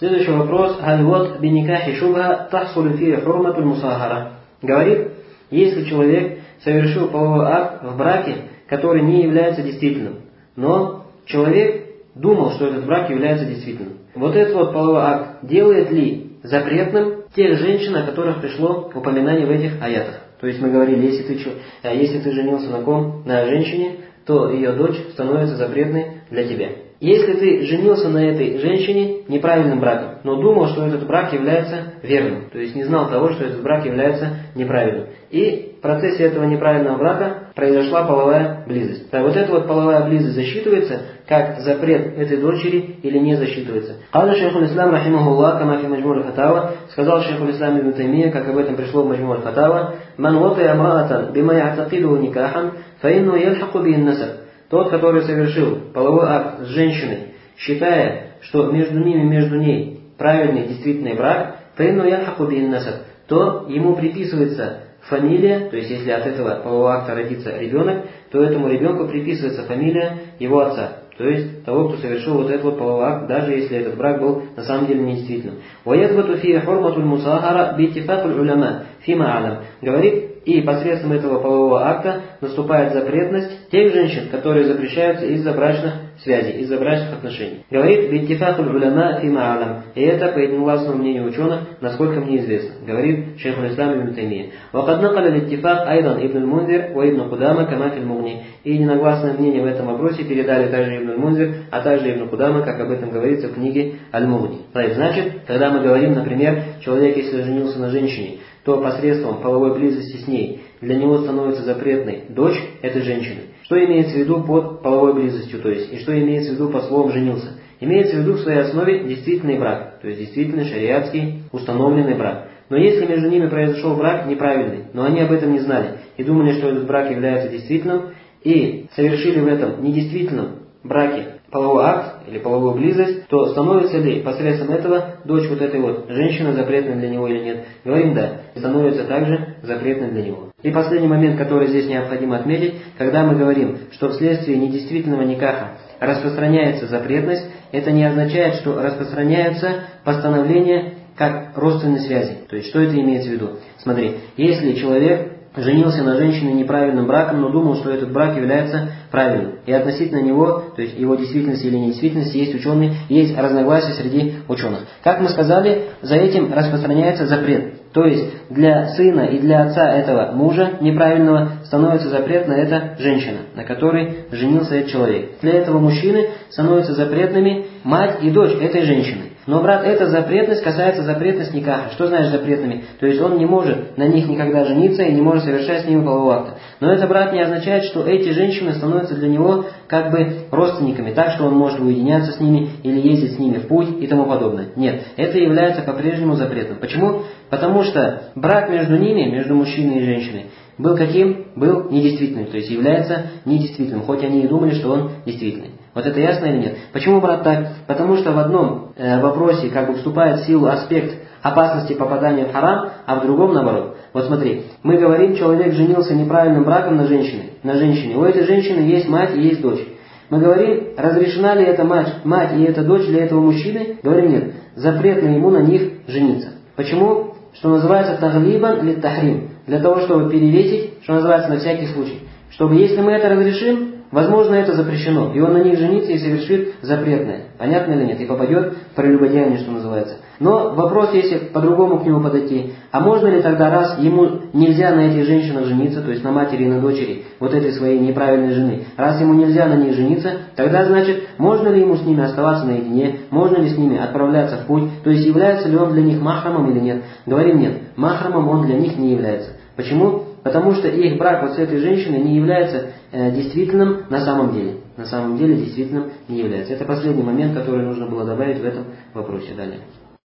Следующий вопрос. Аль-вот биникахи шубха тахсулю фи хурматуль мусахара. Говорит, если человек совершил половой акт в браке, который не является действительным, но человек думал, что этот брак является действительным. Вот этот вот половой акт делает ли запретным тех женщин, о которых пришло упоминание в этих аятах? То есть мы говорили, если ты женился на женщине, то ее дочь становится запретной для тебя. Если ты женился на этой женщине неправильным браком, но думал, что этот брак является верным, то есть не знал того, что этот брак является неправильным, и в процессе этого неправильного брака произошла половая близость. Да, вот эта вот половая близость засчитывается как запрет этой дочери или не засчитывается? Сказал шейхуль ислам рахимахуллах, кама фи маджму'р аль-фатава, сказал шейхуль ислам ибн Таймия, как об этом пришло в маджму'р аль-фатава, ман ватая амраатан бима я'такидуху никахан, фа инну яльхаку бихин насаб. Тот, который совершил половой акт с женщиной, считая, что между ней правильный действительный брак, фа инну яльхаку бихин насаб, то ему приписывается фамилия, то есть если от этого полового акта родится ребенок, то этому ребенку приписывается фамилия его отца, то есть того, кто совершил вот этот вот половой акт, даже если этот брак был на самом деле недействительным. وَيَثْبَتُ فِيهِ حُرْمَةُ الْمُصَاهَرَةِ بِاتِّفَاقِ الْعُلَمَاءِ فِيمَا أَعْلَمَ. Говорит, и посредством этого полового акта наступает запретность тех женщин, которые запрещаются из-за брачных связей, из-за брачных отношений. Говорит, «Биттифаку уляма фима алям». И это по единогласному мнению ученых, насколько мне известно. Говорит шейхуль ислам ибн Таймия. «Вақад накаля литтифак айдан ибн аль-Мунзир ва ибн Кудама кама фил мугни». И единогласное мнение в этом вопросе передали также ибн аль-Мунзир, а также ибн Кудама, как об этом говорится в книге Аль-Мугни. Значит, когда мы говорим, например, человек, если женился на женщине, то посредством половой близости с ней для него становится запретной дочь этой женщины. Что имеется в виду под половой близостью, то есть, и что имеется в виду под словом «женился»? Имеется в виду в своей основе действительный брак, то есть действительный шариатский установленный брак. Но если между ними произошел брак неправильный, но они об этом не знали и думали, что этот брак является действительным, и совершили в этом недействительном браке половой акт или половую близость, то становится ли посредством этого дочь вот этой вот женщины запретной для него или нет? Говорим да, становится также запретной для него. И последний момент, который здесь необходимо отметить, когда мы говорим, что вследствие недействительного никаха распространяется запретность, это не означает, что распространяются постановления как родственной связи. То есть, что это имеется в виду? Смотри, если человек женился на женщине неправильным браком, но думал, что этот брак является правильным. И относительно него, то есть его действительности или недействительности, есть разногласия среди ученых. Как мы сказали, за этим распространяется запрет. То есть для сына и для отца этого мужа неправильного становится запрет на это женщина, на которой женился этот человек. Для этого мужчины становятся запретными мать и дочь этой женщины. Но, брат, эта запретность касается запретности никаха. Что значит запретными? То есть он не может на них никогда жениться и не может совершать с ними полового акта. Но это, брат, не означает, что эти женщины становятся для него как бы родственниками, так что он может уединяться с ними или ездить с ними в путь и тому подобное. Нет, это является по-прежнему запретом. Почему? Потому что брак между ними, между мужчиной и женщиной, был каким? Был недействительным, то есть является недействительным, хоть они и думали, что он действительный. Вот это ясно или нет? Почему, брат, так? Потому что в одном вопросе как бы вступает в силу аспект опасности попадания в харам, а в другом наоборот. Вот смотри, мы говорим, человек женился неправильным браком на женщине. У этой женщины есть мать и есть дочь. Мы говорим, разрешена ли эта мать и эта дочь для этого мужчины? Говорим, нет, запретно ему на них жениться. Почему? Что называется таглибан лит тахрим. Для того, чтобы перевесить, что называется, на всякий случай. Чтобы, если мы это разрешим, возможно, это запрещено, и он на них женится и совершит запретное. Понятно или нет? И попадет в прелюбодеяние, что называется. Но вопрос, если по-другому к нему подойти, а можно ли тогда, раз ему нельзя на этих женщинах жениться, то есть на матери и на дочери вот этой своей неправильной жены, раз ему нельзя на них жениться, тогда, значит, можно ли ему с ними оставаться наедине, можно ли с ними отправляться в путь, то есть является ли он для них махрамом или нет? Говорим, нет, махрамом он для них не является. Почему? Потому что их брак вот с этой женщиной не является действительным на самом деле. На самом деле действительным не является. Это последний момент, который нужно было добавить в этом вопросе. Далее.